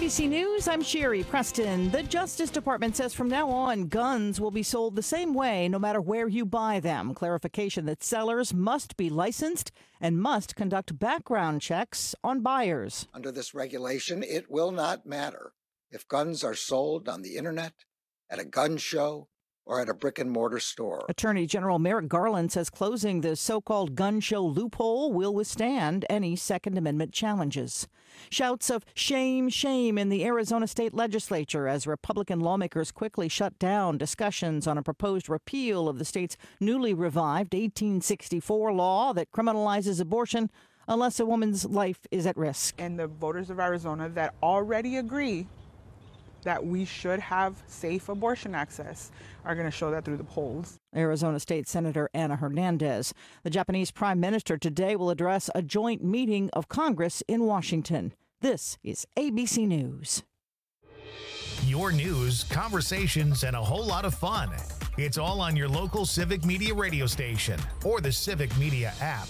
ABC News, I'm Sherry Preston. The Justice Department says from now on, guns will be sold the same way no matter where you buy them. Clarification that sellers must be licensed and must conduct background checks on buyers. Under this regulation, it will not matter if guns are sold on the internet, at a gun show, or at a brick-and-mortar store. Attorney General Merrick Garland says closing the so-called gun show loophole will withstand any Second Amendment challenges. Shouts of shame, shame in the Arizona state legislature as Republican lawmakers quickly shut down discussions on a proposed repeal of the state's newly revived 1864 law that criminalizes abortion unless a woman's life is at risk. And the voters of Arizona that already agree that we should have safe abortion access are going to show that through the polls. Arizona State Senator Ana Hernandez. The Japanese Prime Minister today will address a joint meeting of Congress in Washington. This is ABC News. Your news, conversations, and a whole lot of fun. It's all on your local Civic Media radio station or the Civic Media app.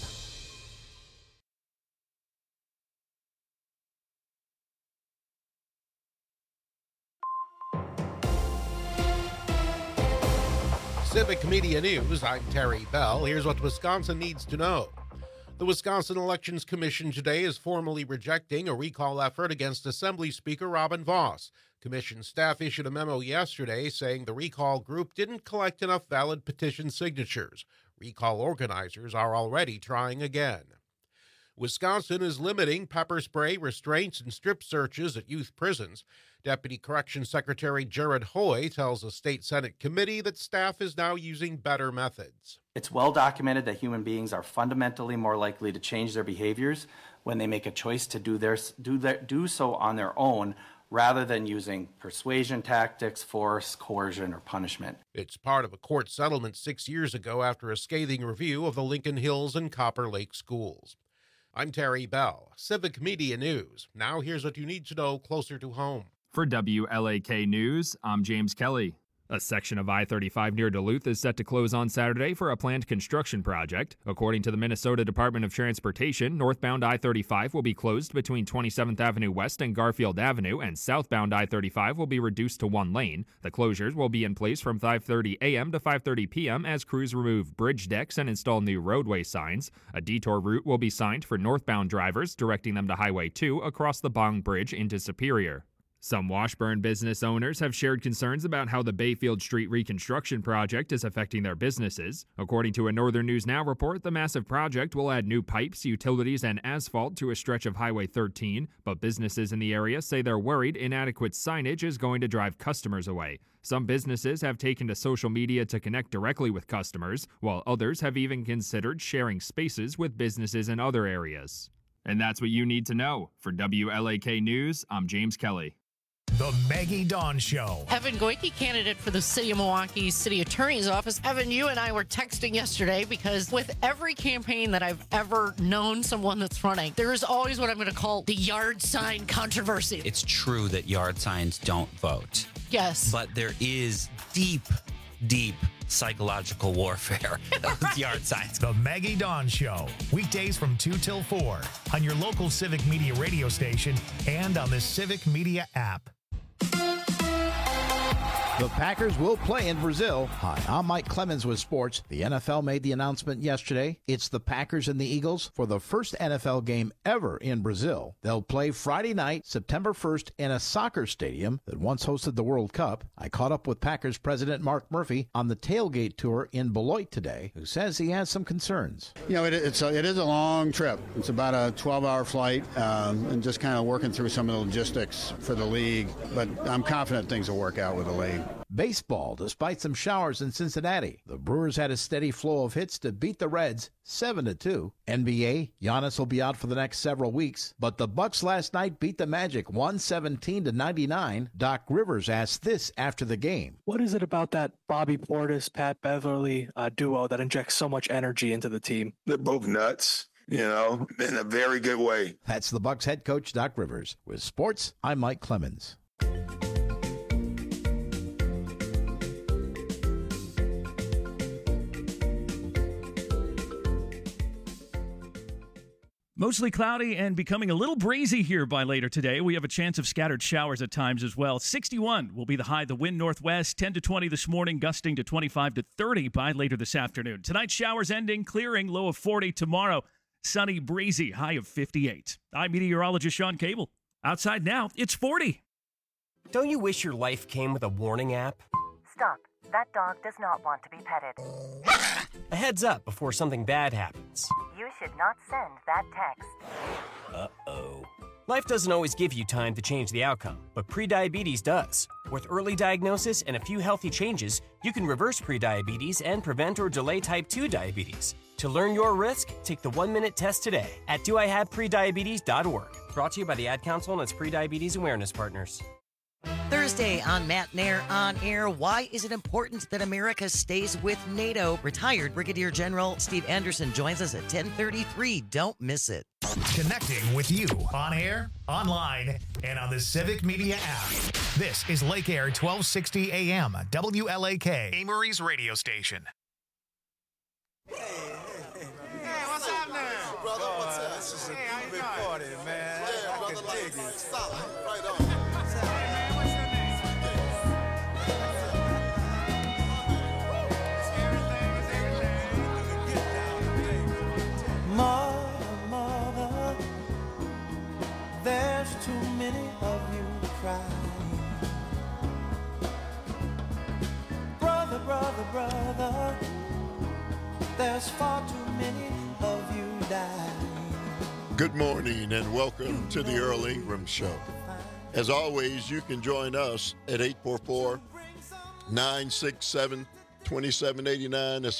Civic Media News, I'm Terry Bell. Here's what Wisconsin needs to know. The Wisconsin Elections Commission today is formally rejecting a recall effort against Assembly Speaker Robin Vos. Commission staff issued a memo yesterday saying the recall group didn't collect enough valid petition signatures. Recall organizers are already trying again. Wisconsin is limiting pepper spray, restraints, and strip searches at youth prisons. Deputy Corrections Secretary Jared Hoy tells a state Senate committee that staff is now using better methods. It's well documented that human beings are fundamentally more likely to change their behaviors when they make a choice to do so on their own rather than using persuasion tactics, force, coercion, or punishment. It's part of a court settlement 6 years ago after a scathing review of the Lincoln Hills and Copper Lake schools. I'm Terry Bell, Civic Media News. Now here's what you need to know closer to home. For WLAK News, I'm James Kelly. A section of I-35 near Duluth is set to close on Saturday for a planned construction project. According to the Minnesota Department of Transportation, northbound I-35 will be closed between 27th Avenue West and Garfield Avenue, and southbound I-35 will be reduced to one lane. The closures will be in place from 5:30 a.m. to 5:30 p.m. as crews remove bridge decks and install new roadway signs. A detour route will be signed for northbound drivers, directing them to Highway 2 across the Bong Bridge into Superior. Some Washburn business owners have shared concerns about how the Bayfield Street reconstruction project is affecting their businesses. According to a Northern News Now report, the massive project will add new pipes, utilities, and asphalt to a stretch of Highway 13, but businesses in the area say they're worried inadequate signage is going to drive customers away. Some businesses have taken to social media to connect directly with customers, while others have even considered sharing spaces with businesses in other areas. And that's what you need to know. For WLAK News, I'm James Kelly. The Maggie Dawn Show. Evan Goyke, candidate for the City of Milwaukee City Attorney's Office. Evan, you and I were texting yesterday because with every campaign that I've ever known someone that's running, there is always what I'm going to call the yard sign controversy. It's true that yard signs don't vote. Yes. But there is deep psychological warfare with yard signs. The Maggie Dawn Show. Weekdays from 2 till 4 on your local Civic Media radio station and on the Civic Media app. The Packers will play in Brazil. Hi, I'm Mike Clemens with sports. The NFL made the announcement yesterday. It's the Packers and the Eagles for the first NFL game ever in Brazil. They'll play Friday night, September 1st, in a soccer stadium that once hosted the World Cup. I caught up with Packers president Mark Murphy on the tailgate tour in Beloit today, who says he has some concerns. You know, it is a long trip. It's about a 12-hour flight, and just kind of working through some of the logistics for the league. But I'm confident things will work out with the league. Baseball, despite some showers in Cincinnati, the Brewers had a steady flow of hits to beat the Reds 7-2. NBA, Giannis will be out for the next several weeks, but the Bucks last night beat the Magic 117-99. Doc Rivers asked this after the game. What is it about that Bobby Portis, Pat Beverly duo that injects so much energy into the team? They're both nuts, you know, in a very good way. That's the Bucks head coach, Doc Rivers. With sports, I'm Mike Clemens. Mostly cloudy and becoming a little breezy here by later today. We have a chance of scattered showers at times as well. 61 will be the high. The wind northwest, 10 to 20 this morning, gusting to 25 to 30 by later this afternoon. Tonight, showers ending, clearing, low of 40. Tomorrow, sunny, breezy, high of 58. I'm meteorologist Sean Cable. Outside now, it's 40. Don't you wish your life came with a warning app? Stop. That dog does not want to be petted. A heads up before something bad happens. You should not send that text. Uh-oh. Life doesn't always give you time to change the outcome, but prediabetes does. With early diagnosis and a few healthy changes, you can reverse prediabetes and prevent or delay type 2 diabetes. To learn your risk, take the 1-minute test today at doihaveprediabetes.org. Brought to you by the Ad Council and its prediabetes awareness partners. Thursday on Matt Nair On Air, why is it important that America stays with NATO? Retired Brigadier General Steve Anderson joins us at 10:33. Don't miss it. Connecting with you on air, online, and on the Civic Media app. This is Lake Air 1260 AM, WLAK, Amory's radio station. Hey, what's happening? Brother, what's up? This is a big party, man. Yeah, brother, I can dig it. Solid. Right on. Mother, there's too many of you crying. Brother, there's far too many of you dying. Good morning and welcome to the Earl Ingram Show. As always, you can join us at 844-967-2789. That's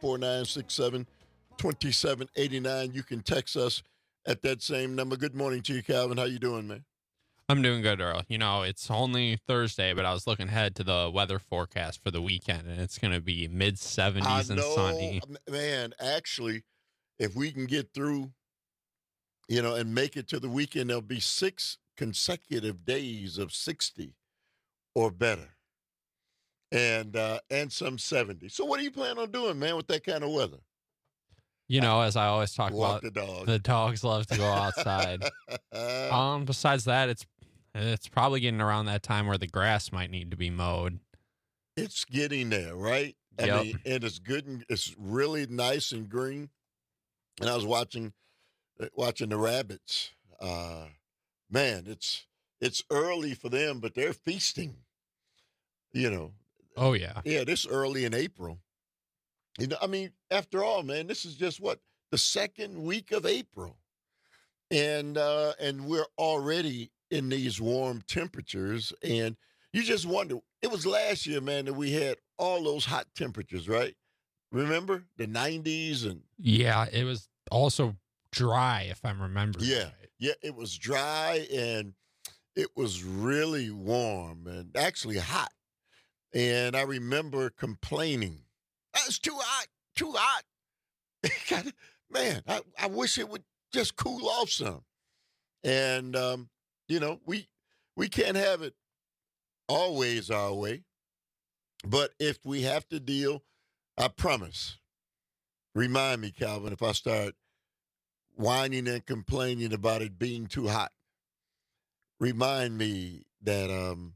844-967-2789. You can text us at that same number. Good morning to you, Calvin. How you doing, man? I'm doing good, Earl. You know, it's only Thursday, but I was looking ahead to the weather forecast for the weekend, and it's going to be mid-70s and sunny. Man, actually, if we can get through, you know, and make it to the weekend, there'll be 6 consecutive days of 60 or better, and some 70. So what do you plan on doing, man, with that kind of weather? You know, as I always talk Walk about, the dog. the dogs love to go outside. Besides that, it's probably getting around that time where the grass might need to be mowed. It's getting there, right? Yep. I mean, and it's good, and it's really nice and green. And I was watching the rabbits. Man, it's early for them, but they're feasting. You know. Oh yeah. Yeah, this early in April. You know, I mean, after all, man, this is just the second week of April, and we're already in these warm temperatures, and you just wonder. It was last year, man, that we had all those hot temperatures, right? Remember the 90s and Yeah, it was also dry, if I'm remembering. yeah, right. yeah, it was dry and it was really warm and actually hot, and I remember complaining. It's too hot, too hot. Man, I wish it would just cool off some. And, you know, we can't have it always our way. But if we have to deal, I promise, remind me, Calvin, if I start whining and complaining about it being too hot, remind me that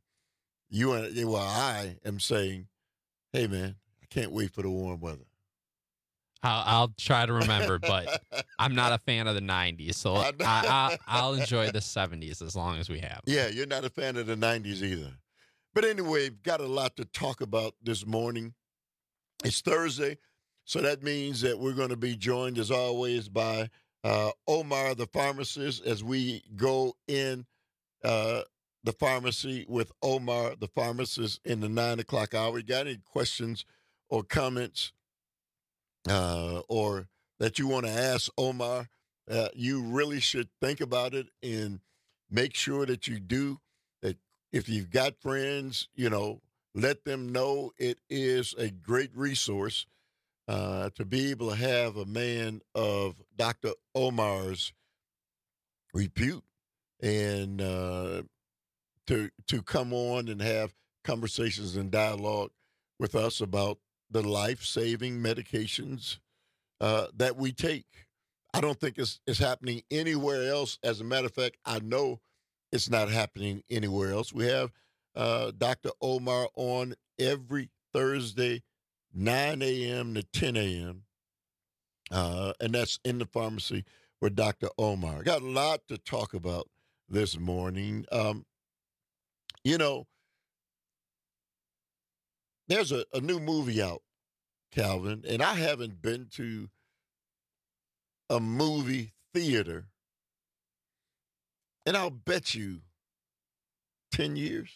I am saying, hey, man, can't wait for the warm weather. I'll try to remember, but I'm not a fan of the 90s, so I'll enjoy the 70s as long as we have. Yeah, you're not a fan of the 90s either. But anyway, we've got a lot to talk about this morning. It's Thursday, so that means that we're going to be joined, as always, by Omar the pharmacist as we go in the pharmacy with Omar the pharmacist in the 9 o'clock hour. You got any questions or comments or that you want to ask Omar, you really should think about it and make sure that you do. That if you've got friends, you know, let them know it is a great resource to be able to have a man of Dr. Omar's repute and to come on and have conversations and dialogue with us about the life-saving medications that we take. I don't think it's happening anywhere else. As a matter of fact, I know it's not happening anywhere else. We have Dr. Omar on every Thursday, 9 a.m. to 10 a.m., and that's in the pharmacy with Dr. Omar. Got a lot to talk about this morning. You know, there's a new movie out, Calvin, and I haven't been to a movie theater, and I'll bet you 10 years.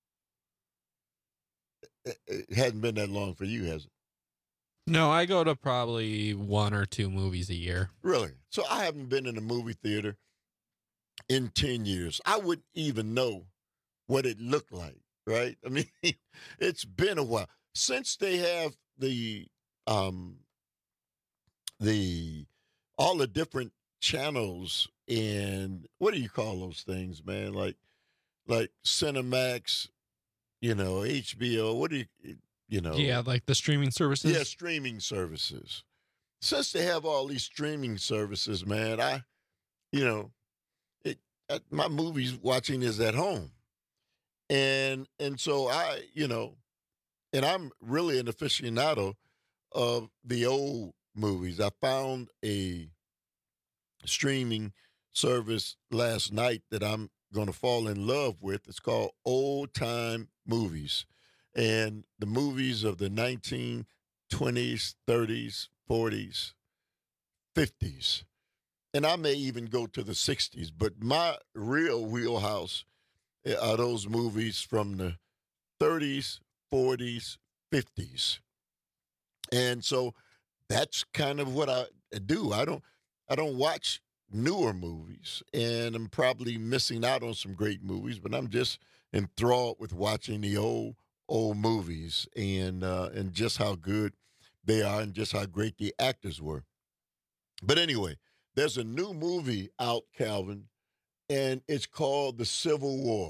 It hadn't been that long for you, has it? No, I go to probably 1 or 2 movies a year. Really? So I haven't been in a movie theater in 10 years. I wouldn't even know what it looked like, right? I mean, it's been a while. Since they have all the different channels and what do you call those things, man? Like Cinemax, HBO, what do you know? Yeah, like the streaming services. Yeah, streaming services. Since they have all these streaming services, man, my movies watching is at home. And so and I'm really an aficionado of the old movies. I found a streaming service last night that I'm going to fall in love with. It's called Old Time Movies. And the movies of the 1920s, 30s, 40s, 50s. And I may even go to the 60s. But my real wheelhouse are those movies from the 30s, 40s, 50s. And so that's kind of what I do. I don't watch newer movies, and I'm probably missing out on some great movies, but I'm just enthralled with watching the old movies and just how good they are and just how great the actors were. But anyway, there's a new movie out, Calvin, and it's called The Civil War.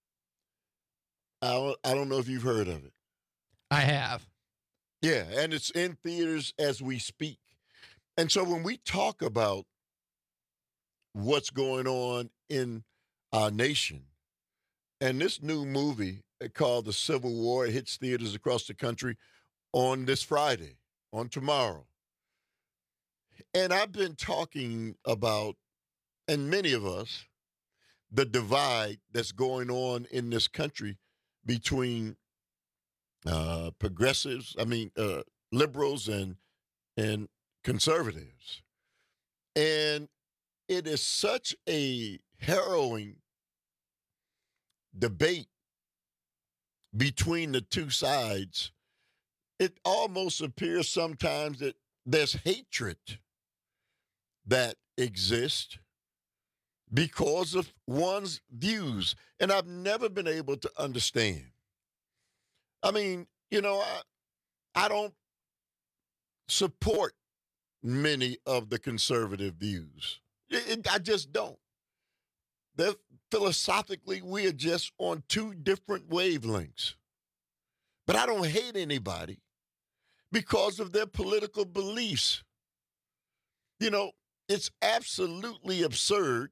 I don't know if you've heard of it. I have. Yeah, and it's in theaters as we speak. And so when we talk about what's going on in our nation, and this new movie called The Civil War, it hits theaters across the country on this Friday, on tomorrow. And I've been talking about, and many of us, the divide that's going on in this country between liberals and conservatives. And it is such a harrowing debate between the two sides. It almost appears sometimes that there's hatred that exists because of one's views. And I've never been able to understand. I mean, I don't support many of the conservative views. I just don't. Philosophically, we are just on two different wavelengths. But I don't hate anybody because of their political beliefs. It's absolutely absurd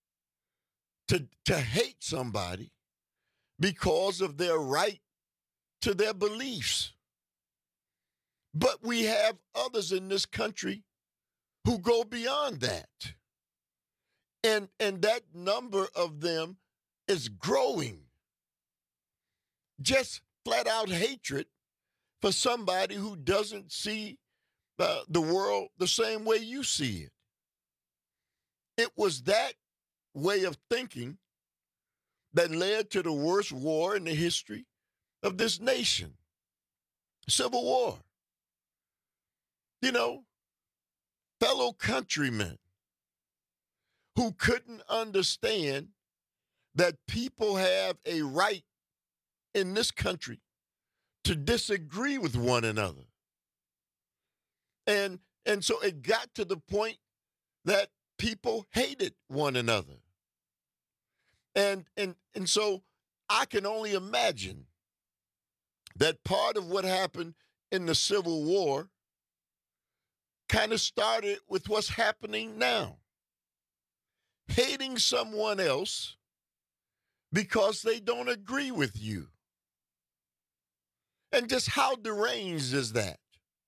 to hate somebody because of their right to their beliefs. But we have others in this country who go beyond that. And that number of them is growing. Just flat out hatred for somebody who doesn't see the world the same way you see it. It was that way of thinking that led to the worst war in the history of this nation. Civil War. Fellow countrymen who couldn't understand that people have a right in this country to disagree with one another. And so it got to the point that people hated one another. And so I can only imagine that part of what happened in the Civil War kind of started with what's happening now. Hating someone else because they don't agree with you. And just how deranged is that?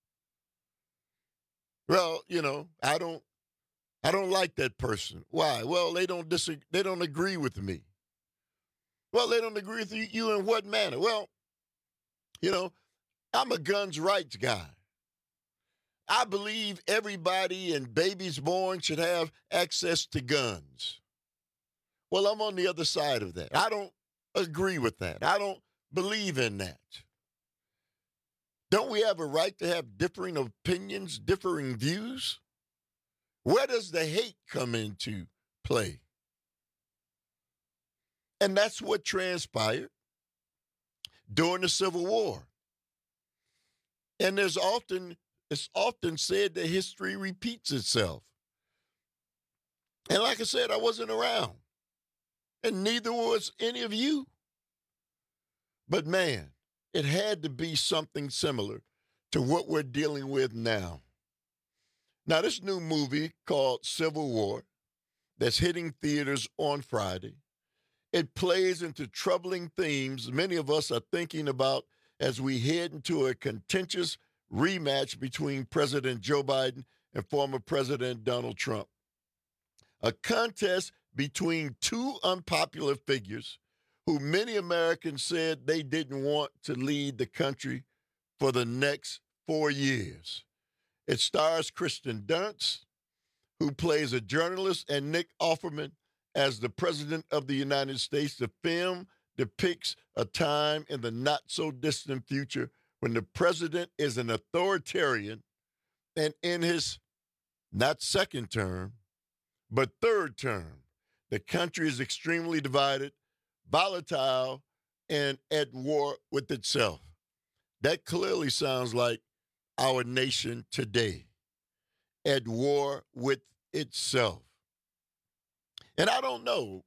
Well, I don't like that person. Why? Well, they don't agree with me. Well, they don't agree with you in what manner? Well, I'm a guns rights guy. I believe everybody and babies born should have access to guns. Well, I'm on the other side of that. I don't agree with that. I don't believe in that. Don't we have a right to have differing opinions, differing views? Where does the hate come into play? And that's what transpired during the Civil War. And it's often said that history repeats itself. And like I said, I wasn't around. And neither was any of you. But man, it had to be something similar to what we're dealing with now. Now, this new movie called Civil War that's hitting theaters on Friday, it plays into troubling themes many of us are thinking about as we head into a contentious rematch between President Joe Biden and former President Donald Trump. A contest between two unpopular figures who many Americans said they didn't want to lead the country for the next 4 years. It stars Kristen Dunst, who plays a journalist, and Nick Offerman as the President of the United States. The film depicts a time in the not-so-distant future when the president is an authoritarian and in his not second term, but third term. The country is extremely divided, volatile, and at war with itself. That clearly sounds like our nation today, at war with itself. And I don't know,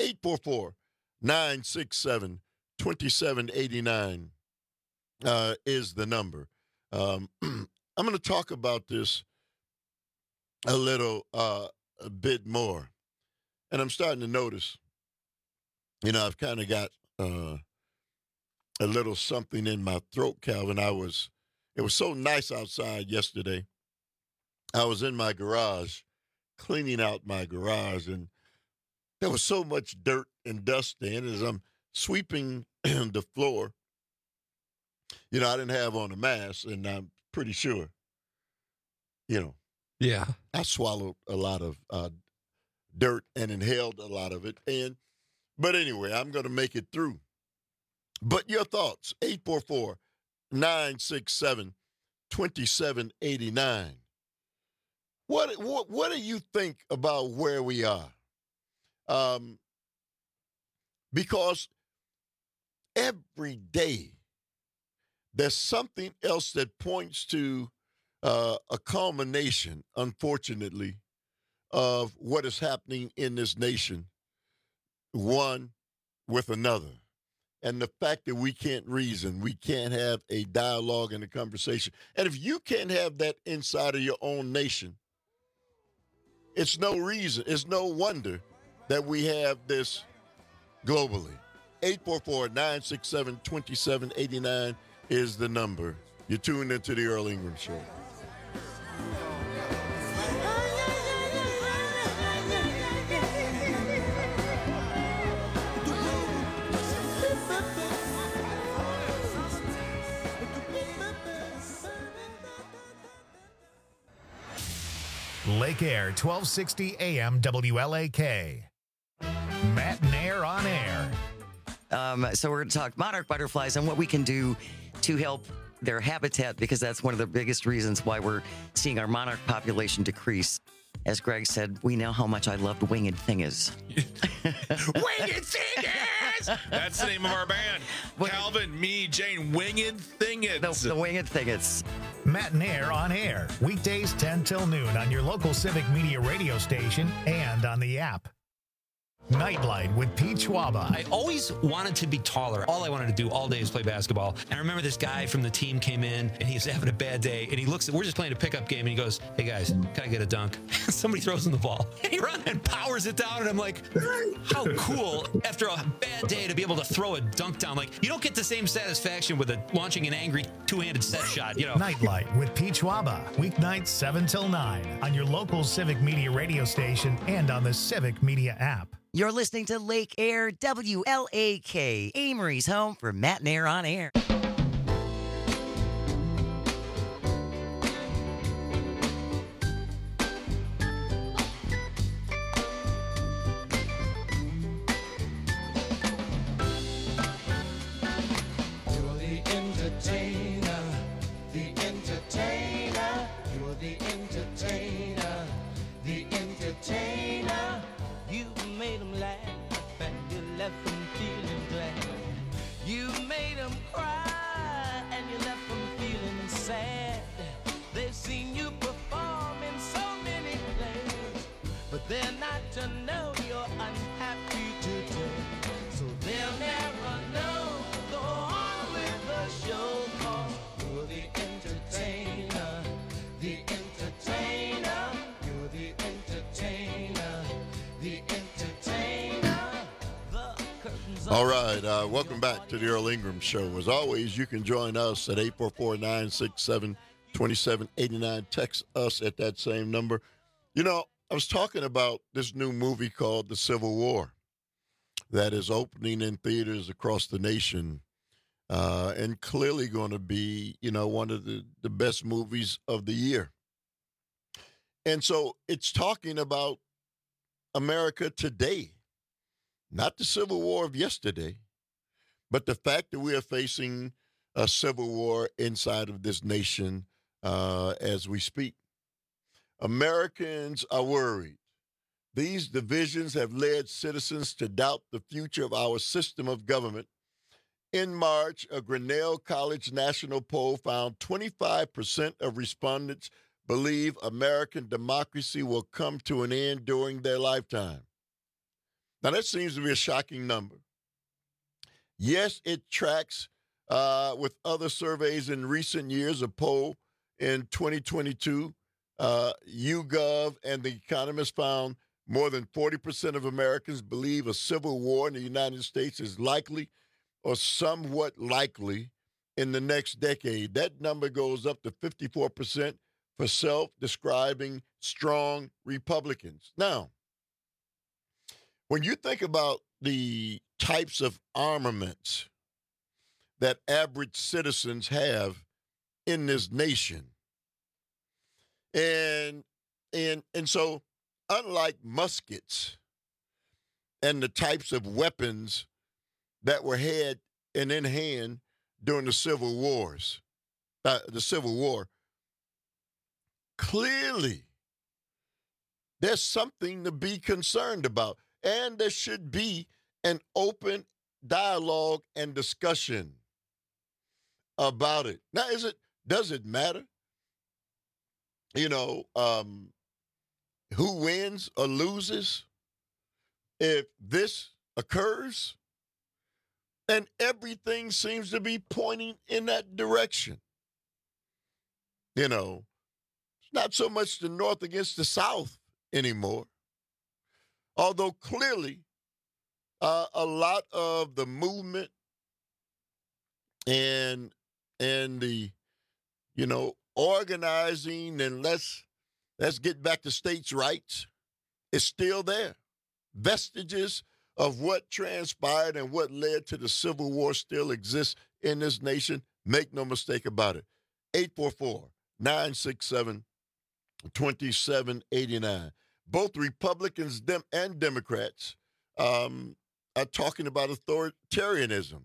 844-967-2789 is the number. I'm going to talk about this a little a bit more. And I'm starting to notice, I've kind of got a little something in my throat, Calvin. It was so nice outside yesterday. I was in my garage, cleaning out my garage, and there was so much dirt and dust in as I'm sweeping the floor. I didn't have on a mask, and I'm pretty sure, Yeah. I swallowed a lot of dirt and inhaled a lot of it. But anyway, I'm going to make it through. But your thoughts, 844-967-2789. What do you think about where we are? Because every day there's something else that points to a culmination, unfortunately, of what is happening in this nation, one with another. And the fact that we can't reason, we can't have a dialogue and a conversation. And if you can't have that inside of your own nation, it's no wonder that we have this globally. 844-967-2789 is the number. You're tuned into the Earl Ingram Show. Lake Air, 1260 AM WLAK. Matt Nair on air. So we're going to talk monarch butterflies and what we can do to help their habitat, because that's one of the biggest reasons why we're seeing our monarch population decrease. As Greg said, we know how much I loved Winged Thingers. Winged Thingers! That's the name of our band. Calvin, me, Jane, Winged Thingers. The Winged Thingers. Matt Nair on air. Weekdays 10 till noon on your local Civic Media radio station and on the app. Nightlight with Pete Schwaba. I always wanted to be taller. All I wanted to do all day is play basketball. And I remember this guy from the team came in, and he was having a bad day, and he looks, we're just playing a pickup game, and he goes, "Hey guys, can I get a dunk?" Somebody throws him the ball, and he runs and powers it down, and I'm like, how cool after a bad day to be able to throw a dunk down. Like, you don't get the same satisfaction with launching an angry two-handed set shot, you know. Nightlight with Pete Schwaba. Weeknights 7 till 9 on your local Civic Media radio station and on the Civic Media app. You're listening to Lake Air WLAK, Amory's home for Matt and Air on Air. They're not to know you're unhappy today, so they'll never know. Go on with the show, 'cause you're the entertainer, the entertainer, you're the entertainer, the entertainer. The curtains. All right, welcome back to the Earl Ingram Show. As always, you can join us at 844-967-2789. Text us at that same number. You know, I was talking about this new movie called The Civil War that is opening in theaters across the nation and clearly going to be, you know, one of the best movies of the year. And so it's talking about America today, not the Civil War of yesterday, but the fact that we are facing a civil war inside of this nation as we speak. Americans are worried. These divisions have led citizens to doubt the future of our system of government. In March, a Grinnell College national poll found 25% of respondents believe American democracy will come to an end during their lifetime. Now, that seems to be a shocking number. Yes, it tracks with other surveys in recent years. A poll in 2022, YouGov and The Economist found more than 40% of Americans believe a civil war in the United States is likely or somewhat likely in the next decade. That number goes up to 54% for self-describing strong Republicans. Now, when you think about the types of armaments that average citizens have in this nation, and so unlike muskets and the types of weapons that were had and in hand during the Civil War, clearly there's something to be concerned about, and there should be an open dialogue and discussion about it. Now, does it matter? You know, who wins or loses if this occurs? And everything seems to be pointing in that direction. You know, it's not so much the North against the South anymore. Although clearly a lot of the movement and the, you know, organizing and let's get back to states' rights is still there. Vestiges of what transpired and what led to the Civil War still exists in this nation. Make no mistake about it. 844-967-2789. Both Republicans and Democrats are talking about authoritarianism.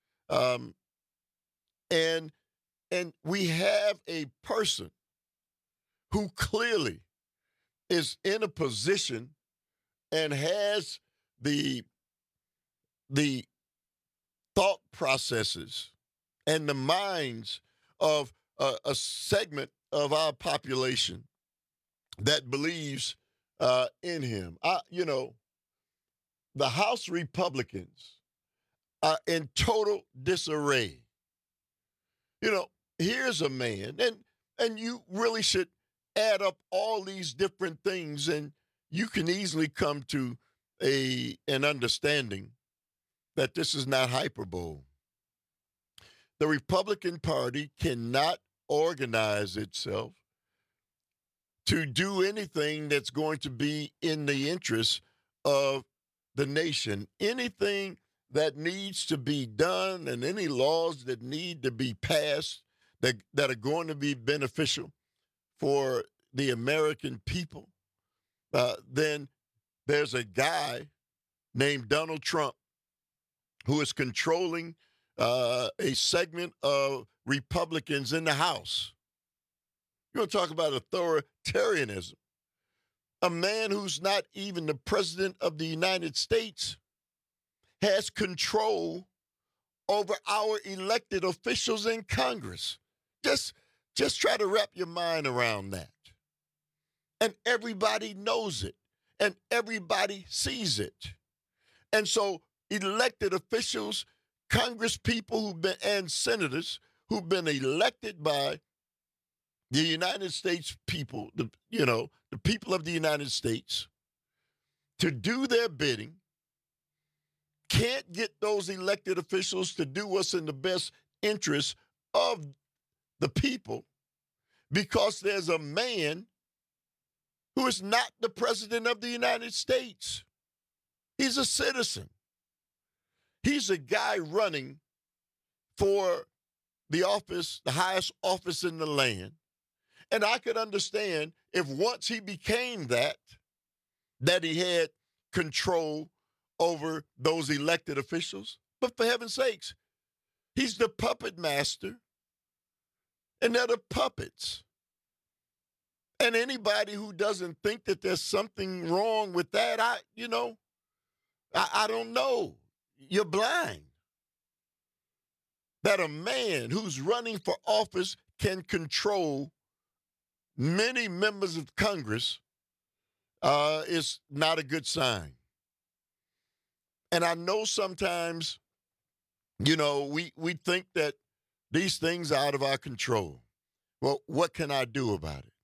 And we have a person who clearly is in a position and has the thought processes and the minds of a segment of our population that believes in him. You know, the House Republicans are in total disarray. You know, here's a man, and you really should add up all these different things, and you can easily come to an understanding that this is not hyperbole. The Republican Party cannot organize itself to do anything that's going to be in the interest of the nation. Anything that needs to be done and any laws that need to be passed that are going to be beneficial for the American people, then there's a guy named Donald Trump who is controlling a segment of Republicans in the House. You want to talk about authoritarianism? A man who's not even the president of the United States has control over our elected officials in Congress. Just try to wrap your mind around that. And everybody knows it, and everybody sees it. And so elected officials, Congress people and senators who've been elected by the United States people, the people of the United States, to do their bidding, can't get those elected officials to do what's in the best interest of the people because there's a man who is not the president of the United States. He's a citizen. He's a guy running for the office, the highest office in the land. And I could understand if once he became that he had control over those elected officials. But for heaven's sakes, he's the puppet master, and they're the puppets. And anybody who doesn't think that there's something wrong with that, I don't know. You're blind. That a man who's running for office can control many members of Congress is not a good sign. And I know sometimes, we think that these things are out of our control. Well, what can I do about it?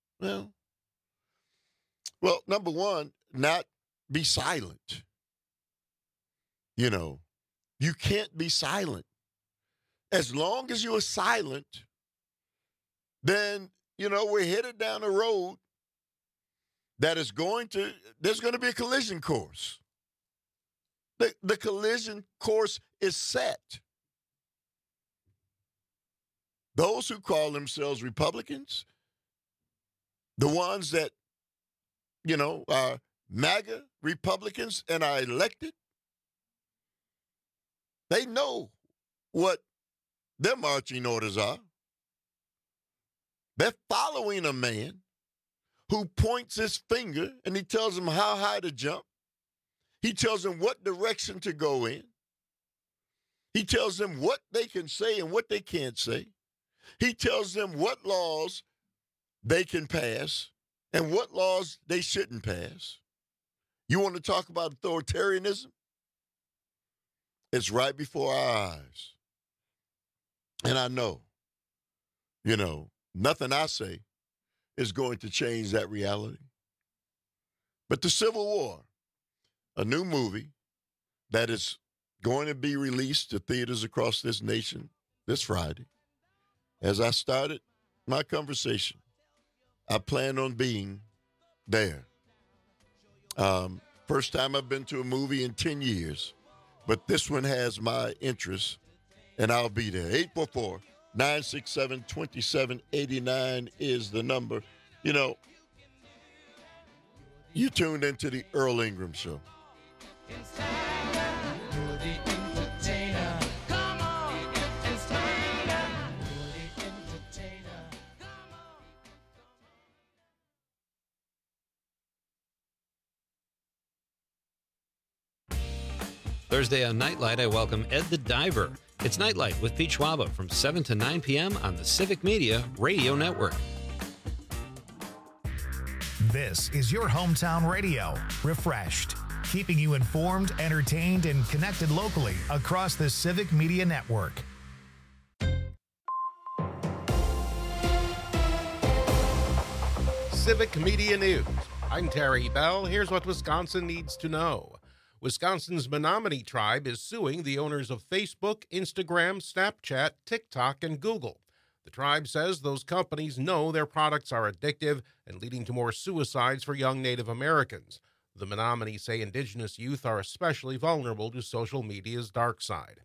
Well, number one, not be silent. You can't be silent. As long as you are silent, then, we're headed down a road that there's going to be a collision course. The collision course is set. Those who call themselves Republicans, the ones that, are MAGA Republicans and are elected, they know what their marching orders are. They're following a man who points his finger and he tells them how high to jump. He tells them what direction to go in. He tells them what they can say and what they can't say. He tells them what laws they can pass and what laws they shouldn't pass. You want to talk about authoritarianism? It's right before our eyes. And I know, nothing I say is going to change that reality. But the Civil War, a new movie that is going to be released to theaters across this nation this Friday. As I started my conversation, I plan on being there. First time I've been to a movie in 10 years, but this one has my interest, and I'll be there. 844-967-2789 is the number. You tuned into the Earl Ingram Show. Thursday on Nightlight, I welcome Ed the Diver. It's Nightlight with Pete Schwaba from 7 to 9 p.m. on the Civic Media Radio Network. This is your hometown radio, refreshed, keeping you informed, entertained, and connected locally across the Civic Media Network. Civic Media News. I'm Terry Bell. Here's what Wisconsin needs to know. Wisconsin's Menominee Tribe is suing the owners of Facebook, Instagram, Snapchat, TikTok, and Google. The tribe says those companies know their products are addictive and leading to more suicides for young Native Americans. The Menominee say Indigenous youth are especially vulnerable to social media's dark side.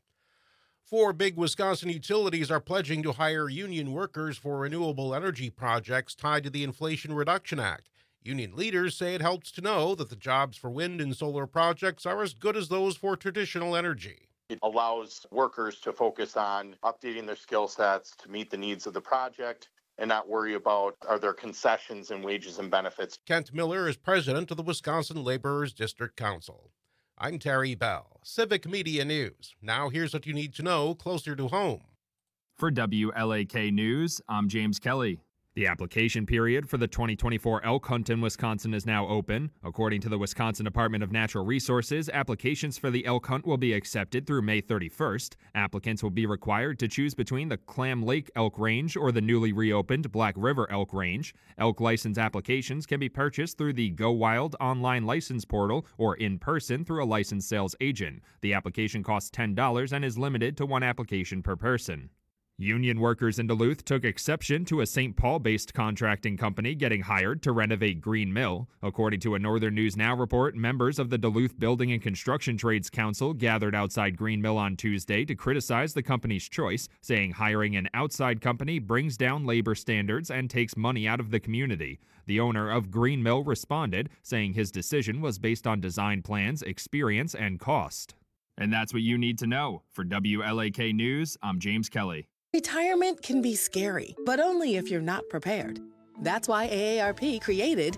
4 big Wisconsin utilities are pledging to hire union workers for renewable energy projects tied to the Inflation Reduction Act. Union leaders say it helps to know that the jobs for wind and solar projects are as good as those for traditional energy. It allows workers to focus on updating their skill sets to meet the needs of the project and not worry about are there concessions in wages and benefits. Kent Miller is president of the Wisconsin Laborers District Council. I'm Terry Bell, Civic Media News. Now here's what you need to know closer to home. For WLAK News, I'm James Kelly. The application period for the 2024 elk hunt in Wisconsin is now open. According to the Wisconsin Department of Natural Resources, applications for the elk hunt will be accepted through May 31st. Applicants will be required to choose between the Clam Lake Elk Range or the newly reopened Black River Elk Range. Elk license applications can be purchased through the Go Wild online license portal or in person through a licensed sales agent. The application costs $10 and is limited to 1 application per person. Union workers in Duluth took exception to a St. Paul-based contracting company getting hired to renovate Green Mill. According to a Northern News Now report, members of the Duluth Building and Construction Trades Council gathered outside Green Mill on Tuesday to criticize the company's choice, saying hiring an outside company brings down labor standards and takes money out of the community. The owner of Green Mill responded, saying his decision was based on design plans, experience, and cost. And that's what you need to know. For WLAK News, I'm James Kelly. Retirement can be scary, but only if you're not prepared. That's why AARP created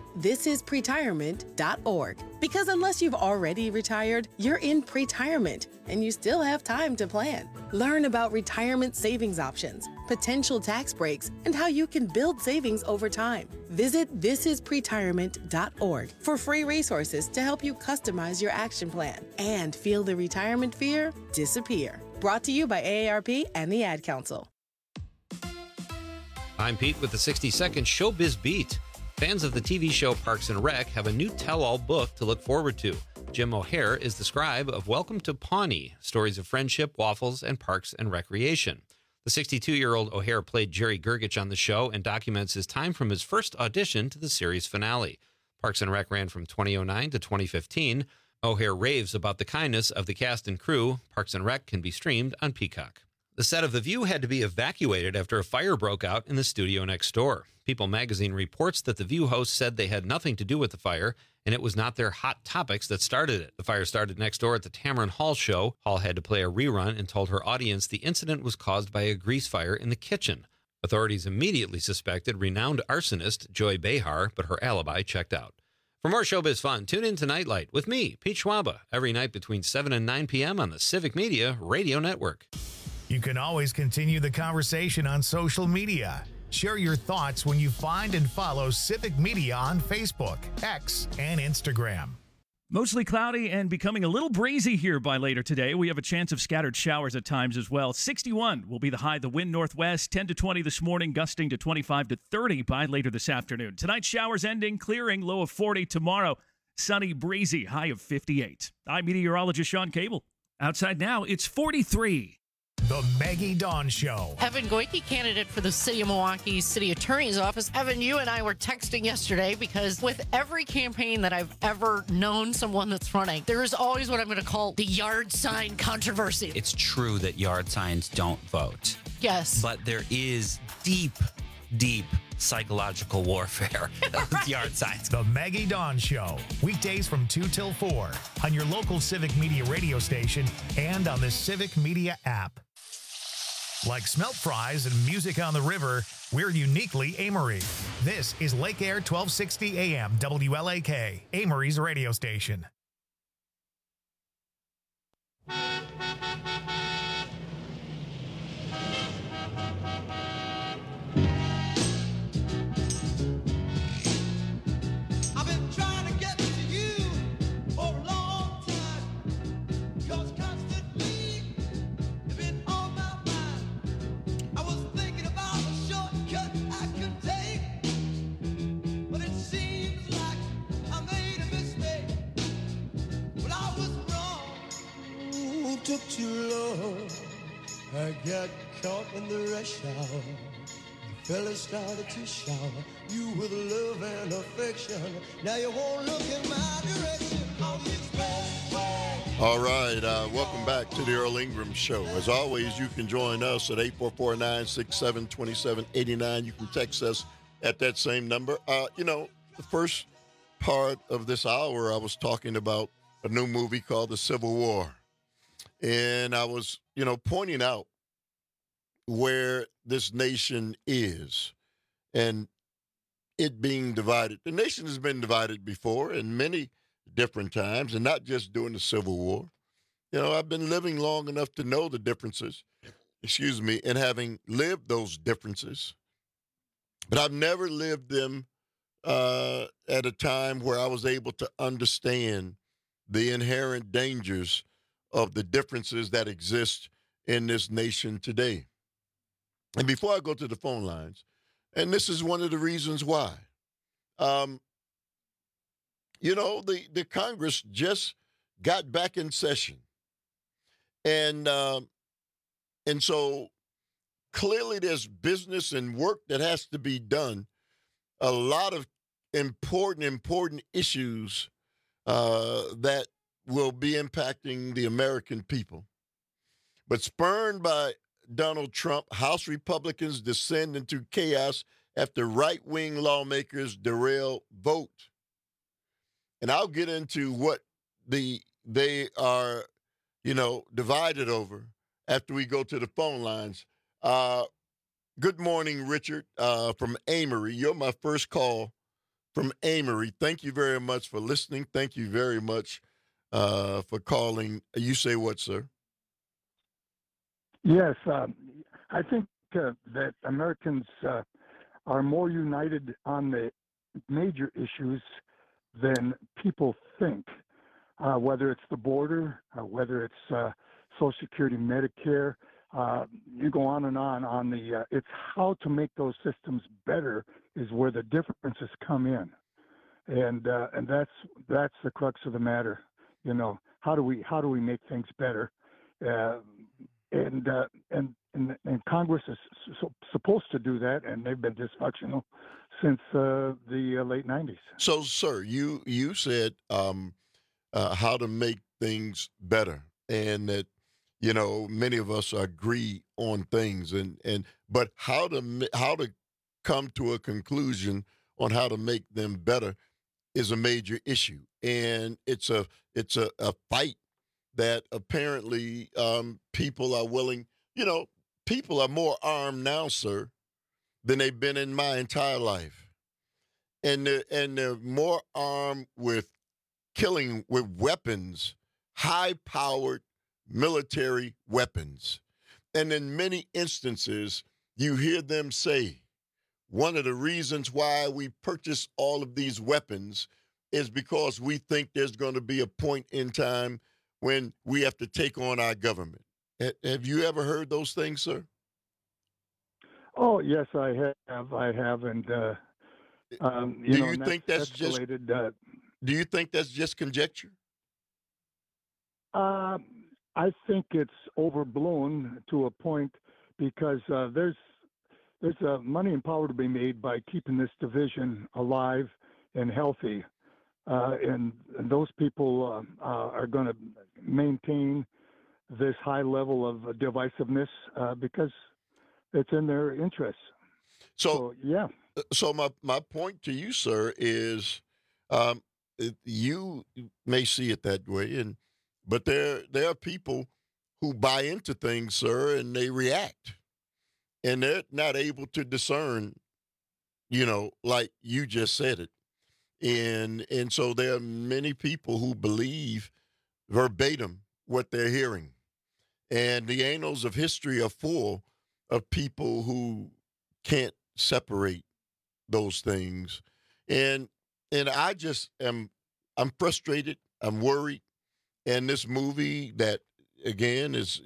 thisispretirement.org. Because unless you've already retired, you're in pretirement, and you still have time to plan. Learn about retirement savings options, potential tax breaks, and how you can build savings over time. Visit thisispretirement.org for free resources to help you customize your action plan and feel the retirement fear disappear. Brought to you by AARP and the Ad Council. I'm Pete with the 60-second Showbiz Beat. Fans of the TV show Parks and Rec have a new tell-all book to look forward to. Jim O'Hare is the scribe of Welcome to Pawnee, stories of friendship, waffles, and parks and recreation. The 62-year-old O'Hare played Jerry Gergich on the show and documents his time from his first audition to the series finale. Parks and Rec ran from 2009 to 2015. O'Hare raves about the kindness of the cast and crew. Parks and Rec can be streamed on Peacock. The set of The View had to be evacuated after a fire broke out in the studio next door. People magazine reports that The View hosts said they had nothing to do with the fire, and it was not their hot topics that started it. The fire started next door at the Tamron Hall show. Hall had to play a rerun and told her audience the incident was caused by a grease fire in the kitchen. Authorities immediately suspected renowned arsonist Joy Behar, but her alibi checked out. For more showbiz fun, tune in to Nightlight with me, Pete Schwaba, every night between 7 and 9 p.m. on the Civic Media Radio Network. You can always continue the conversation on social media. Share your thoughts when you find and follow Civic Media on Facebook, X, and Instagram. Mostly cloudy and becoming a little breezy here by later today. We have a chance of scattered showers at times as well. 61 will be the high. The wind northwest, 10 to 20 this morning, gusting to 25 to 30 by later this afternoon. Tonight, showers ending, clearing, low of 40. Tomorrow, sunny, breezy, high of 58. I'm meteorologist Sean Cable. Outside now, it's 43. The Maggie Dawn Show. Evan Goyke, candidate for the City of Milwaukee City Attorney's Office. Evan, you and I were texting yesterday because with every campaign that I've ever known someone that's running, there is always what I'm going to call the yard sign controversy. It's true that yard signs don't vote. Yes. But there is deep psychological warfare with yard signs. The Maggie Dawn Show. Weekdays from 2 till 4 on your local Civic Media radio station and on the Civic Media app. Like smelt fries and music on the river, we're uniquely Amory. This is Lake Air 1260 AM WLAK, Amory's radio station. I've been trying to get to you for a long took too long. I got caught in the rush hour. The fellas started to shower you with love and affection. Now you won't look in my direction on the expressway. All right, welcome back to the Earl Ingram Show. As always, you can join us at 844-967-2789. You can text us at that same number. The first part of this hour, I was talking about a new movie called The Civil War. And I was, pointing out where this nation is and it being divided. The nation has been divided before in many different times, and not just during the Civil War. I've been living long enough to know the differences, and having lived those differences. But I've never lived them at a time where I was able to understand the inherent dangers of the differences that exist in this nation today. And before I go to the phone lines, and this is one of the reasons why, the Congress just got back in session. And so clearly there's business and work that has to be done. A lot of important issues that will be impacting the American people. But spurned by Donald Trump, House Republicans descend into chaos after right-wing lawmakers derail vote. And I'll get into what they are, divided over after we go to the phone lines. Good morning, Richard, from Amory. You're my first call from Amory. Thank you very much for listening. Thank you very much for calling. You say what, sir? Yes, I think that Americans are more united on the major issues than people think, whether it's the border, whether it's Social Security, Medicare. You go on the it's how to make those systems better is where the differences come in, and that's the crux of the matter. How do we make things better? And Congress is supposed to do that, and they've been dysfunctional since the late 90s. So, sir, you said how to make things better, and that many of us agree on things, but how to come to a conclusion on how to make them better is a major issue, and it's a fight that apparently people are willing. People are more armed now, sir, than they've been in my entire life, and they're more armed with killing with weapons, high-powered military weapons. And in many instances, you hear them say, one of the reasons why we purchase all of these weapons is because we think there's going to be a point in time when we have to take on our government. Have you ever heard those things, sir? Oh, yes, I have. And, do you think that's escalated, do you think that's just conjecture? I think it's overblown to a point because there's money and power to be made by keeping this division alive and healthy. And those people are going to maintain this high level of divisiveness because it's in their interests. So yeah. So my point to you, sir, is you may see it that way, but there are people who buy into things, sir, and they react, and they're not able to discern, like you just said it. And so there are many people who believe verbatim what they're hearing. And the annals of history are full of people who can't separate those things. And I just I'm frustrated, I'm worried. And this movie that again is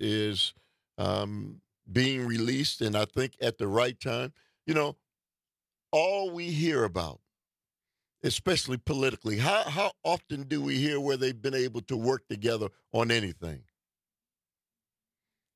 being released, and I think at the right time, all we hear about, especially politically, how often do we hear where they've been able to work together on anything?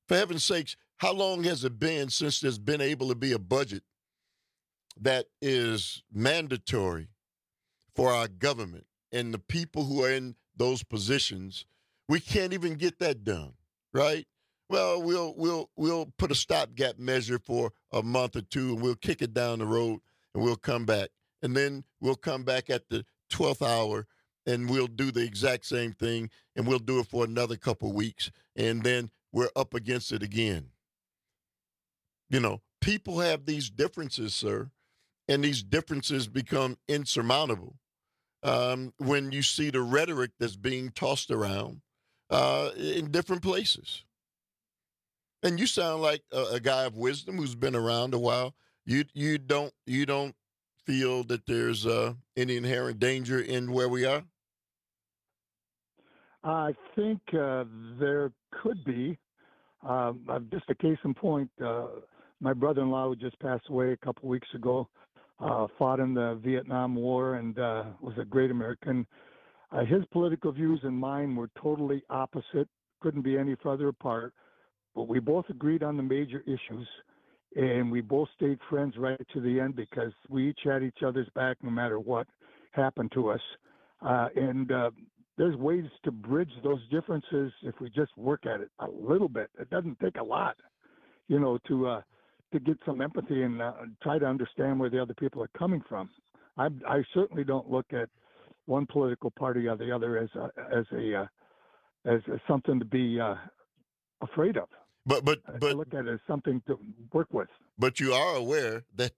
For heaven's sakes, how long has it been since there's been able to be a budget that is mandatory for our government and the people who are in those positions? We can't even get that done, right? Well, we'll put a stopgap measure for a month or two, and we'll kick it down the road, and we'll come back. And then we'll come back at the 12th hour, and we'll do the exact same thing, and we'll do it for another couple weeks, and then we're up against it again. You know, people have these differences, sir, and these differences become insurmountable when you see the rhetoric that's being tossed around in different places. And you sound like a guy of wisdom who's been around a while. You don't feel that there's any inherent danger in where we are? I think there could be. Just a case in point, my brother-in-law, who just passed away a couple weeks ago, fought in the Vietnam War and was a great American. His political views and mine were totally opposite, couldn't be any further apart, but we both agreed on the major issues, and we both stayed friends right to the end because we each had each other's back no matter what happened to us. And there's ways to bridge those differences if we just work at it a little bit. It doesn't take a lot, you know, to get some empathy and try to understand where the other people are coming from. I certainly don't look at one political party or the other as something to be afraid of. But I look at it as something to work with. But you are aware that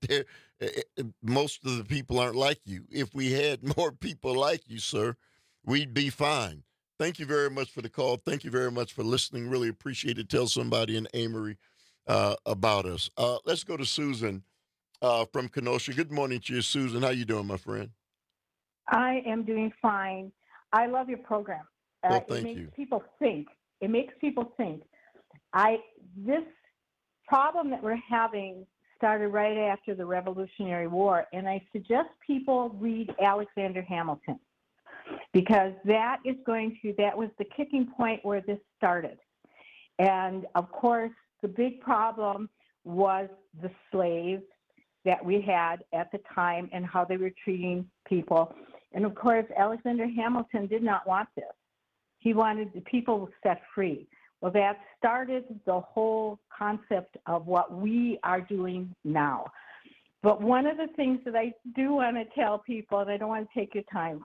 most of the people aren't like you. If we had more people like you, sir, we'd be fine. Thank you very much for the call. Thank you very much for listening. Really appreciate it. Tell somebody in Amory about us. Let's go to Susan from Kenosha. Good morning to you, Susan. How you doing, my friend? I am doing fine. I love your program. Well, thank it makes you. people think. It makes people think. This problem that we're having started right after the Revolutionary War, and I suggest people read Alexander Hamilton because that was the kicking point where this started. And of course, the big problem was the slaves that we had at the time and how they were treating people. And of course, Alexander Hamilton did not want this. He wanted the people set free. Well, that started the whole concept of what we are doing now. But one of the things that I do want to tell people, and I don't want to take your time,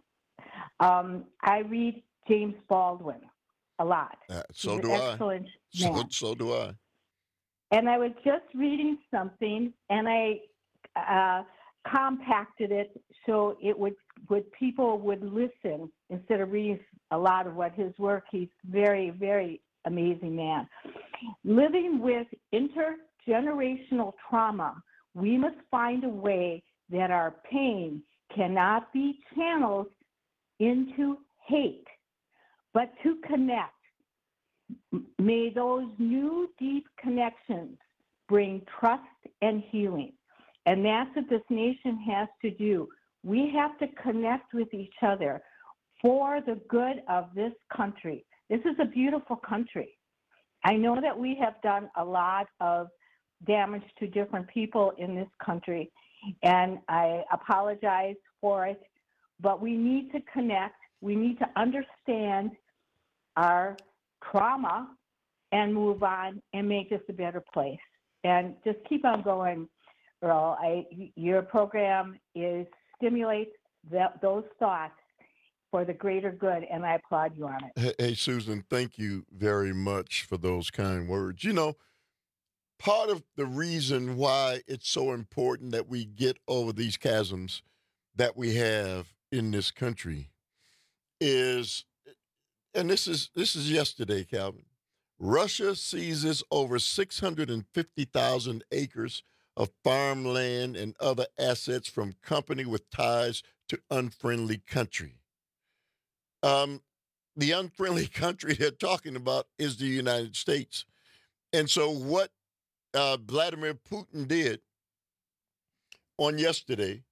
I read James Baldwin a lot. So He's do an I. excellent man. So do I. And I was just reading something, and I compacted it so it would people would listen instead of reading a lot of what his work. He's very, very amazing man. Living with intergenerational trauma, we must find a way that our pain cannot be channeled into hate, but to connect. May those new deep connections bring trust and healing. And that's what this nation has to do. We have to connect with each other for the good of this country. This is a beautiful country. I know that we have done a lot of damage to different people in this country, and I apologize for it, but we need to connect. We need to understand our trauma and move on and make this a better place. And just keep on going, Earl. Your program stimulates those thoughts for the greater good, and I applaud you on it. Hey, Susan, thank you very much for those kind words. You know, part of the reason why it's so important that we get over these chasms that we have in this country is, and this is yesterday, Calvin, Russia seizes over 650,000 acres of farmland and other assets from company with ties to unfriendly country. The unfriendly country they're talking about is the United States. And so what Vladimir Putin did on yesterday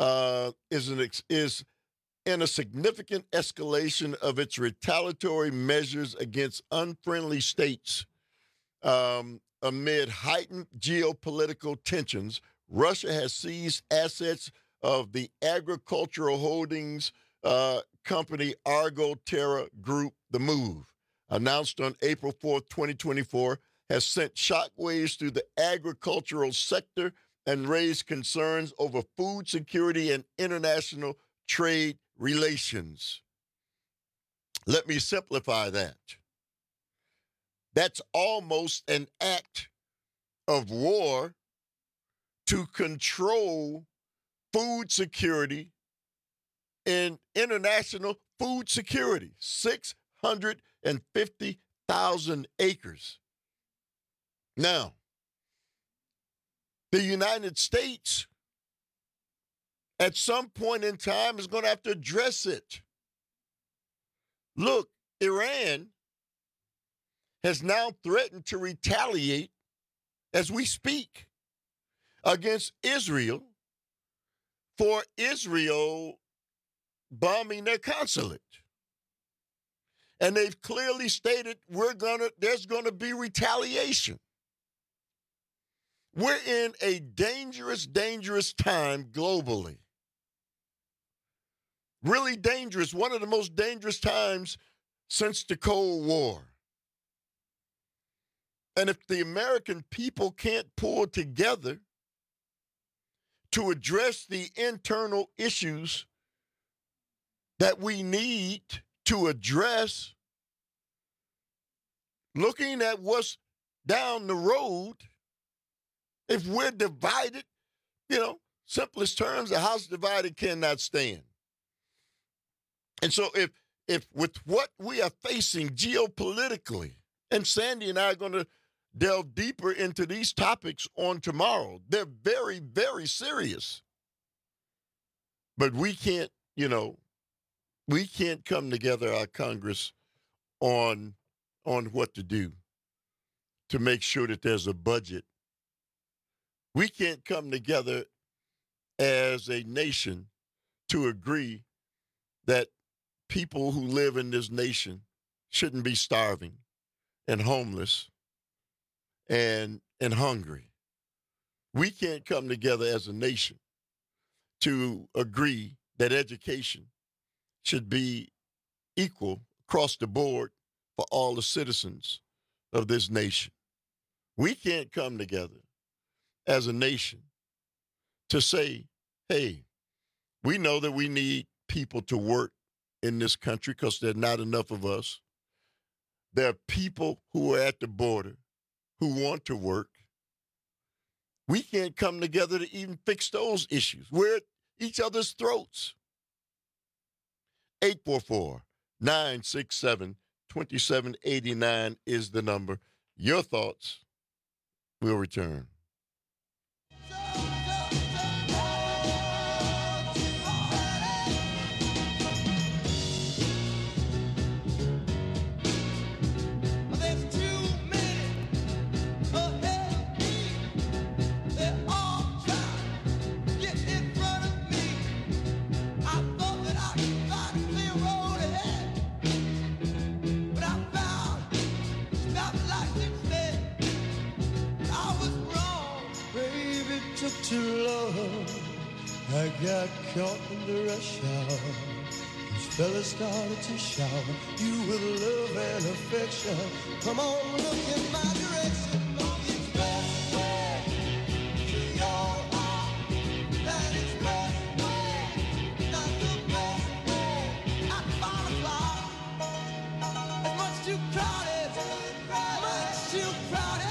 is in a significant escalation of its retaliatory measures against unfriendly states amid heightened geopolitical tensions, Russia has seized assets of the agricultural holdings company Argo Terra Group. The move, announced on April 4th, 2024, has sent shockwaves through the agricultural sector and raised concerns over food security and international trade relations. Let me simplify that. That's almost an act of war to control food security and international food security. 650,000 acres. Now, the United States, at some point in time, is going to have to address it. Look, Iran has now threatened to retaliate as we speak against Israel for Israel bombing their consulate. And they've clearly stated there's going to be retaliation. We're in a dangerous, dangerous time globally. Really dangerous, one of the most dangerous times since the Cold War. And if the American people can't pull together to address the internal issues that we need to address, looking at what's down the road, if we're divided, simplest terms, a house divided cannot stand. And so if with what we are facing geopolitically, and Sandy and I are going to delve deeper into these topics on tomorrow, they're very, very serious. But we can't come together, our Congress, on what to do to make sure that there's a budget. We can't come together as a nation to agree that people who live in this nation shouldn't be starving and homeless and hungry. We can't come together as a nation to agree that education should be equal across the board for all the citizens of this nation. We can't come together as a nation to say, hey, we know that we need people to work in this country because there are not enough of us. There are people who are at the border who want to work. We can't come together to even fix those issues. We're at each other's throats. 844-967-2789 is the number. Your thoughts will return. Too long, I got caught in the rush hour. These fellas started to shower you with love and affection. Come on, look in my direction. On the expressway to your heart, that expressway, not the best way. I found a fly. It's much too crowded, much too crowded.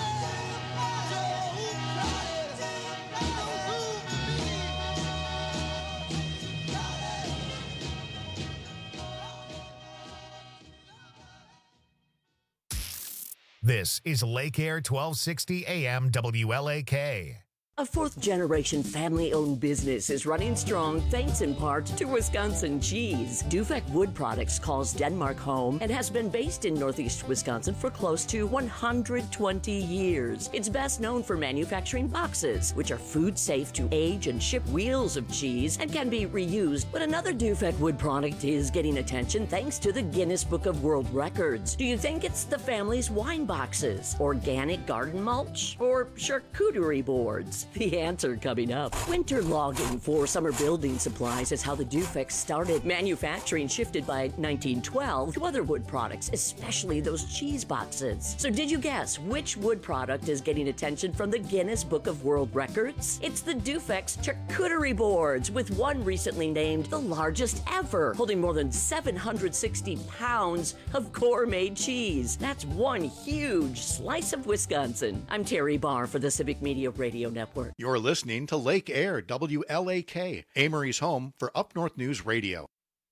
This is Lake Air 1260 AM WLAK. A fourth-generation family-owned business is running strong thanks in part to Wisconsin cheese. Dufek Wood Products calls Denmark home and has been based in Northeast Wisconsin for close to 120 years. It's best known for manufacturing boxes, which are food safe to age and ship wheels of cheese and can be reused. But another Dufek Wood product is getting attention thanks to the Guinness Book of World Records. Do you think it's the family's wine boxes, organic garden mulch, or charcuterie boards? The answer coming up. Winter logging for summer building supplies is how the Dufek started. Manufacturing shifted by 1912 to other wood products, especially those cheese boxes. So did you guess which wood product is getting attention from the Guinness Book of World Records? It's the Dufek's charcuterie boards, with one recently named the largest ever, holding more than 760 pounds of gourmet cheese. That's one huge slice of Wisconsin. I'm Terry Barr for the Civic Media Radio Network. You're listening to Lake Air, WLAK, Amory's home for Up North News Radio.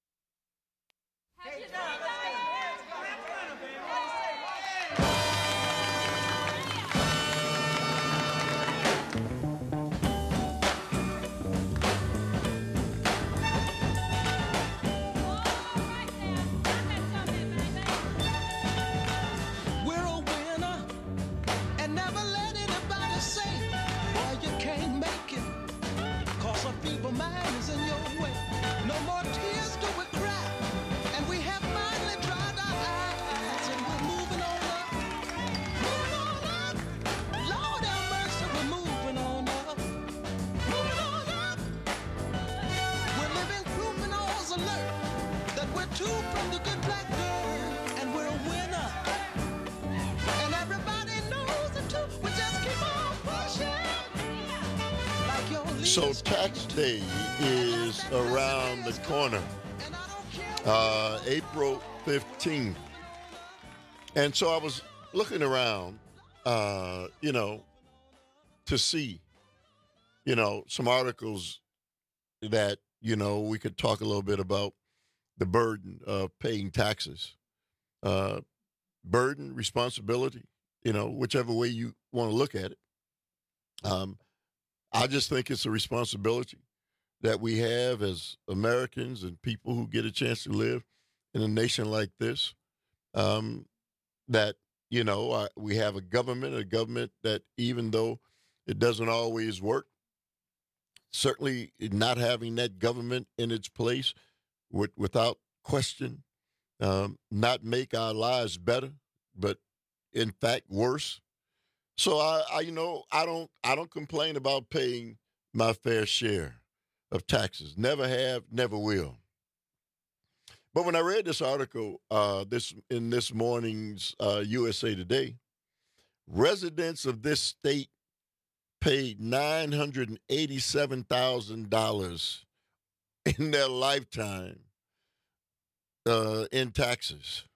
Feeble mind is in your way. No more tears do we cry, and we have finally dried our eyes, and we're moving on up. Moving on up. Lord have mercy, we're moving on up. Moving on up. We're living proof and all's alert that we're two from the good black girl, and we're a winner. And everybody knows it too. We just keep on pushing. So tax day is around the corner, April 15th. And so I was looking around, to see, some articles that, we could talk a little bit about the burden of paying taxes. Burden, responsibility, whichever way you want to look at it. I just think it's a responsibility that we have as Americans and people who get a chance to live in a nation like this, that, we have a government that even though it doesn't always work, certainly not having that government in its place without question, not make our lives better, but in fact worse. So I don't complain about paying my fair share of taxes. Never have, never will. But when I read this article in this morning's USA Today, residents of this state paid $987,000 in their lifetime in taxes.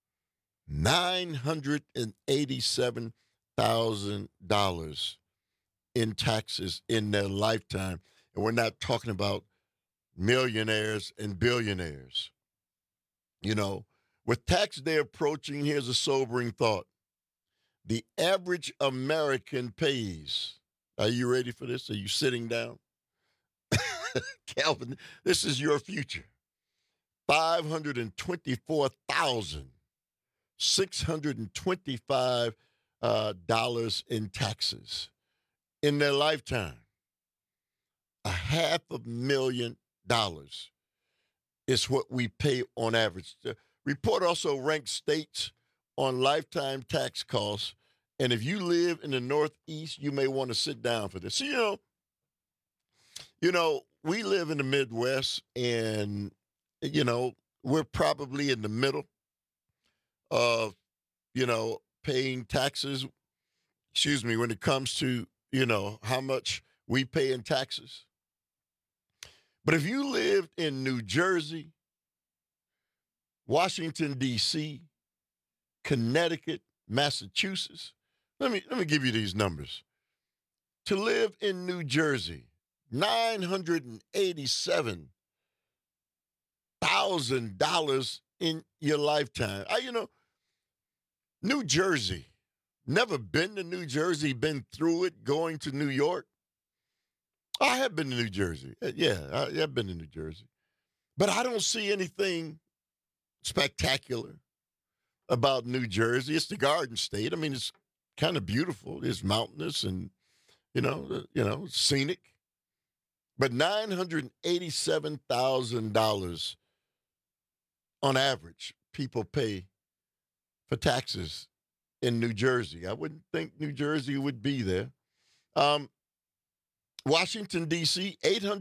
$987,000 in taxes in their lifetime. And we're not talking about millionaires and billionaires. With tax day approaching, here's a sobering thought. The average American pays. Are you ready for this? Are you sitting down? Calvin, this is your future. $524,625 in taxes in their lifetime. $500,000 is what we pay on average. The report also ranks states on lifetime tax costs. And if you live in the Northeast, you may want to sit down for this. So, we live in the Midwest, and, we're probably in the middle of, paying taxes, when it comes to, how much we pay in taxes. But if you lived in New Jersey, Washington, D.C., Connecticut, Massachusetts, let me give you these numbers. To live in New Jersey, $987,000 in your lifetime. New Jersey, never been to New Jersey, been through it, going to New York. I have been to New Jersey. Yeah, I've been to New Jersey. But I don't see anything spectacular about New Jersey. It's the Garden State. I mean, it's kind of beautiful. It's mountainous and, scenic. But $987,000 on average people pay for taxes in New Jersey. I wouldn't think New Jersey would be there. Washington, D.C.,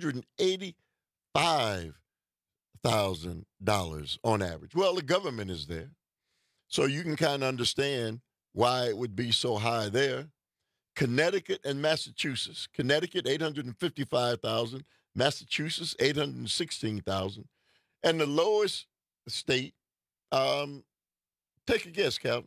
$885,000 on average. Well, the government is there, so you can kind of understand why it would be so high there. Connecticut and Massachusetts. Connecticut, $855,000. Massachusetts, $816,000. And the lowest state, take a guess, Calvin.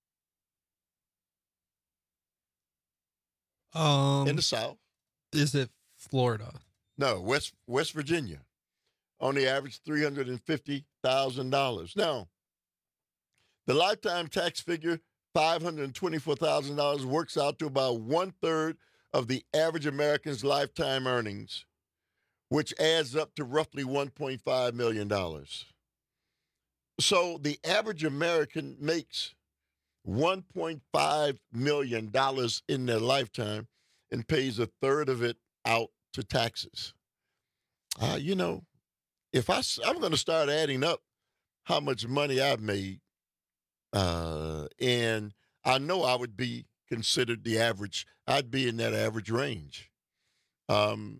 In the South. Is it Florida? No, West Virginia. On the average, $350,000. Now, the lifetime tax figure, $524,000, works out to about 1/3 of the average American's lifetime earnings, which adds up to roughly $1.5 million. So the average American makes $1.5 million in their lifetime and pays 1/3 of it out to taxes. If I'm going to start adding up how much money I've made, and I know I would be considered the average. I'd be in that average range. And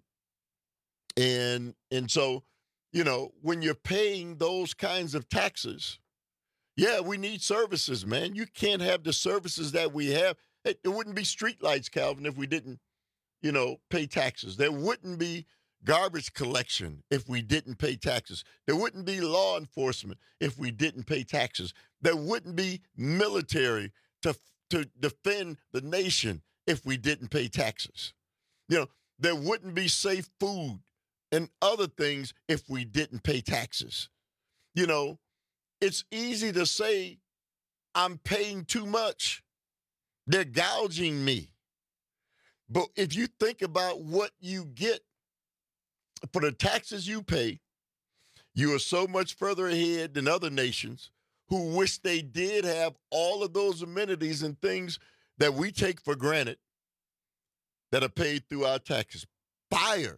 so, when you're paying those kinds of taxes, yeah, we need services, man. You can't have the services that we have. It wouldn't be streetlights, Calvin, if we didn't, pay taxes. There wouldn't be garbage collection if we didn't pay taxes. There wouldn't be law enforcement if we didn't pay taxes. There wouldn't be military to defend the nation if we didn't pay taxes. There wouldn't be safe food and other things if we didn't pay taxes. It's easy to say I'm paying too much. They're gouging me. But if you think about what you get for the taxes you pay, you are so much further ahead than other nations who wish they did have all of those amenities and things that we take for granted that are paid through our taxes. Fire.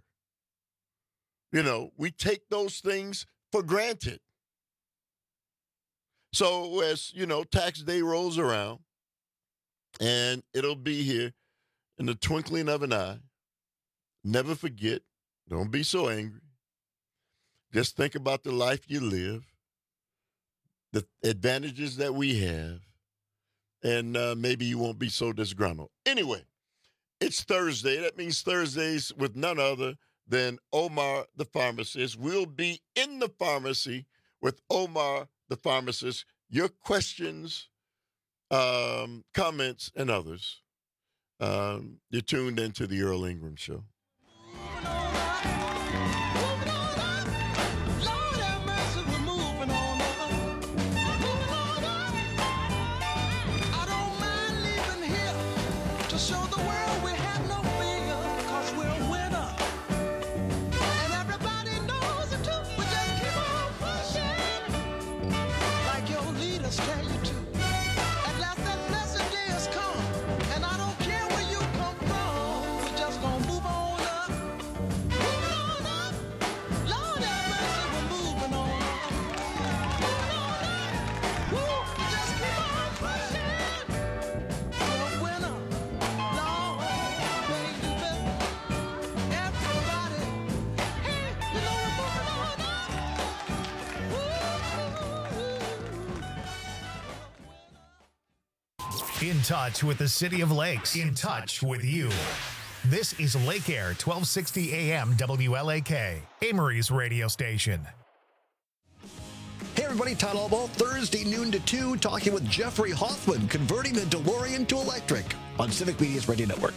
We take those things for granted. So as, tax day rolls around, and it'll be here in the twinkling of an eye, never forget, don't be so angry. Just think about the life you live, the advantages that we have, and maybe you won't be so disgruntled. Anyway, it's Thursday. That means Thursdays with none other than Omar the pharmacist. We'll be in the pharmacy with Omar the pharmacist. Your questions, comments, and others. You're tuned into the Earl Ingram Show. In touch with the City of Lakes. In touch with you. This is Lake Air 1260 AM WLAK, Amory's radio station. Hey everybody, Todd Albaugh, Thursday noon to 2, talking with Jeffrey Hoffman, converting the DeLorean to electric on Civic Media's Radio Network.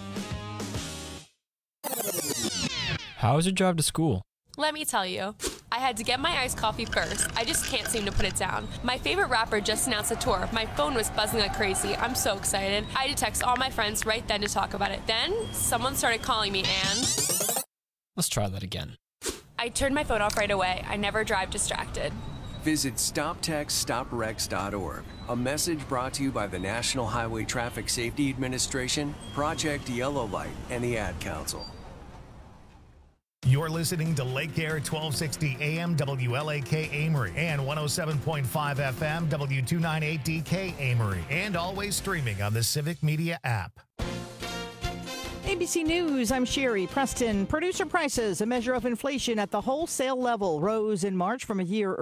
How was your drive to school? Let me tell you, I had to get my iced coffee first. I just can't seem to put it down. My favorite rapper just announced a tour. My phone was buzzing like crazy. I'm so excited. I had to text all my friends right then to talk about it. Then someone started calling me and... Let's try that again. I turned my phone off right away. I never drive distracted. Visit StopTextStopWrecks.org. A message brought to you by the National Highway Traffic Safety Administration, Project Yellow Light, and the Ad Council. You're listening to Lake Air 1260 AM WLAK Amory and 107.5 FM W298DK Amory, and always streaming on the Civic Media app. ABC News, I'm Sherry Preston. Producer prices, a measure of inflation at the wholesale level, rose in March from a year